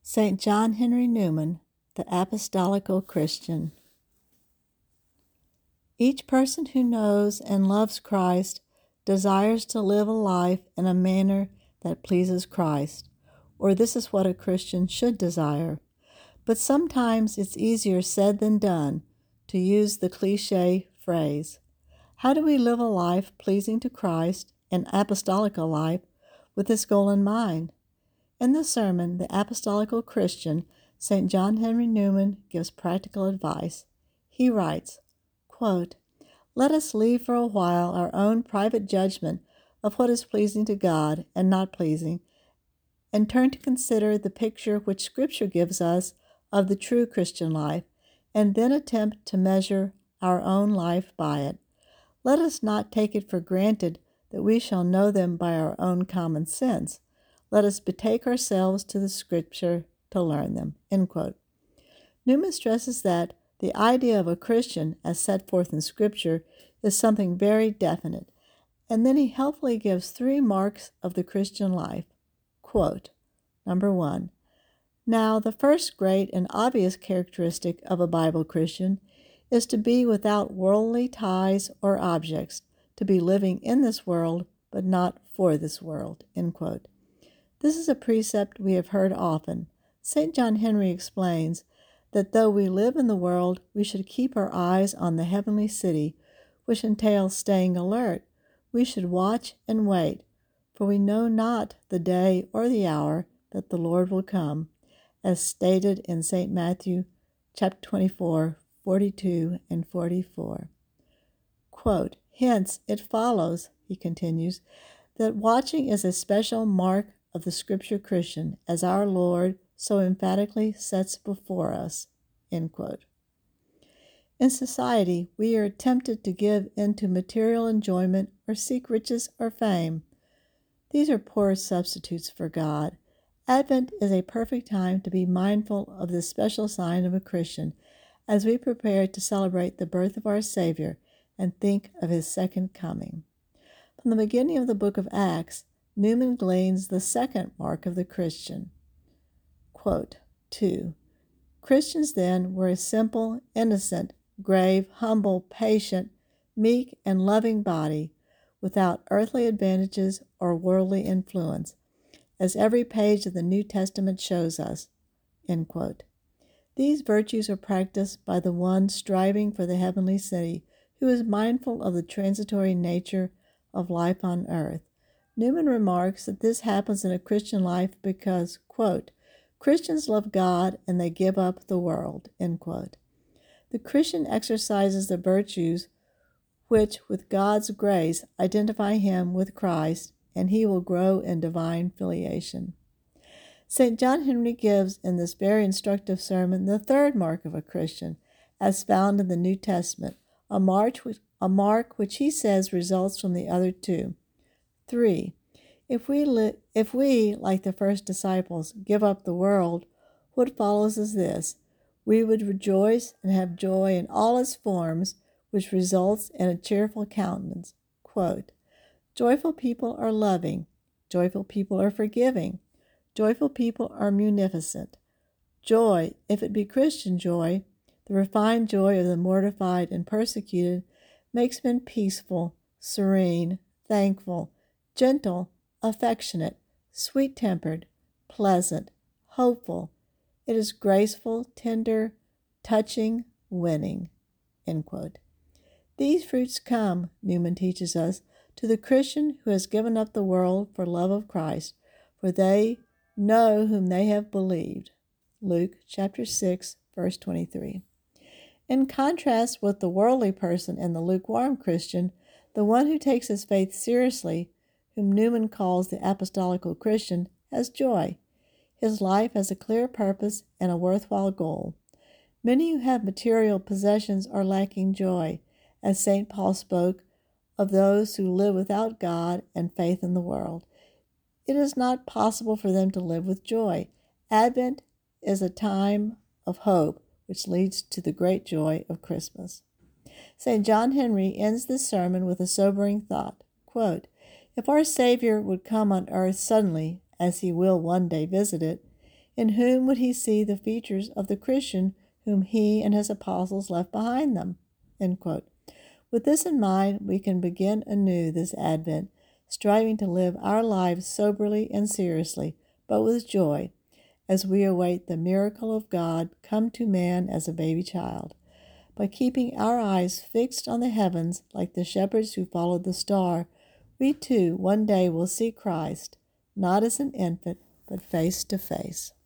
St. John Henry Newman, the Apostolical Christian. Each person who knows and loves Christ desires to live a life in a manner that pleases Christ, or this is what a Christian should desire. But sometimes it's easier said than done, to use the cliché phrase. How do we live a life pleasing to Christ, an apostolical life, with this goal in mind? In this sermon, the Apostolical Christian, St. John Henry Newman, gives practical advice. He writes, quote, "Let us leave for a while our own private judgment of what is pleasing to God and not pleasing, and turn to consider the picture which Scripture gives us of the true Christian life, and then attempt to measure our own life by it. Let us not take it for granted that we shall know them by our own common sense. Let us betake ourselves to the Scripture to learn them." End quote. Newman stresses that the idea of a Christian, as set forth in Scripture, is something very definite, and then he helpfully gives 3 marks of the Christian life. Quote, number 1, "Now the first great and obvious characteristic of a Bible Christian is to be without worldly ties or objects, to be living in this world, but not for this world." End quote. This is a precept we have heard often. St. John Henry explains that though we live in the world, we should keep our eyes on the heavenly city, which entails staying alert. We should watch and wait, for we know not the day or the hour that the Lord will come, as stated in St. Matthew chapter 24, 42 and 44. Quote, "Hence it follows," he continues, "that watching is a special mark of the Scripture Christian, as our Lord so emphatically sets before us." End quote. In society, we are tempted to give into material enjoyment or seek riches or fame. These are poor substitutes for God. Advent is a perfect time to be mindful of this special sign of a Christian as we prepare to celebrate the birth of our Savior and think of his second coming. From the beginning of the book of Acts, Newman gleans the second mark of the Christian. Quote, 2. "Christians then were a simple, innocent, grave, humble, patient, meek, and loving body, without earthly advantages or worldly influence, as every page of the New Testament shows us." End quote. These virtues are practiced by the one striving for the heavenly city, who is mindful of the transitory nature of life on earth. Newman remarks that this happens in a Christian life because, quote, "Christians love God and they give up the world." End quote. The Christian exercises the virtues which, with God's grace, identify him with Christ, and he will grow in divine filiation. St. John Henry gives in this very instructive sermon the third mark of a Christian, as found in the New Testament, a mark which he says results from the other 2. 3. If we, like the first disciples, give up the world, what follows is this: we would rejoice and have joy in all its forms, which results in a cheerful countenance. Quote, "Joyful people are loving. Joyful people are forgiving. Joyful people are munificent. Joy, if it be Christian joy, the refined joy of the mortified and persecuted, makes men peaceful, serene, thankful, gentle, affectionate, sweet-tempered, pleasant, hopeful. It is graceful, tender, touching, winning." End quote. These fruits come, Newman teaches us, to the Christian who has given up the world for love of Christ, for they know whom they have believed. Luke chapter 6, verse 23. In contrast with the worldly person and the lukewarm Christian, the one who takes his faith seriously, whom Newman calls the apostolical Christian, has joy. His life has a clear purpose and a worthwhile goal. Many who have material possessions are lacking joy, as St. Paul spoke of those who live without God and faith in the world. It is not possible for them to live with joy. Advent is a time of hope, which leads to the great joy of Christmas. St. John Henry ends this sermon with a sobering thought. Quote, "If our Savior would come on earth suddenly, as he will one day visit it, In whom would he see the features of the Christian whom he and his apostles left behind them? End quote. With this in mind, we can begin anew this Advent, striving to live our lives soberly and seriously, but with joy, as we await the miracle of God come to man as a baby child. By keeping our eyes fixed on the heavens like the shepherds who followed the star, we too one day will see Christ, not as an infant, but face to face.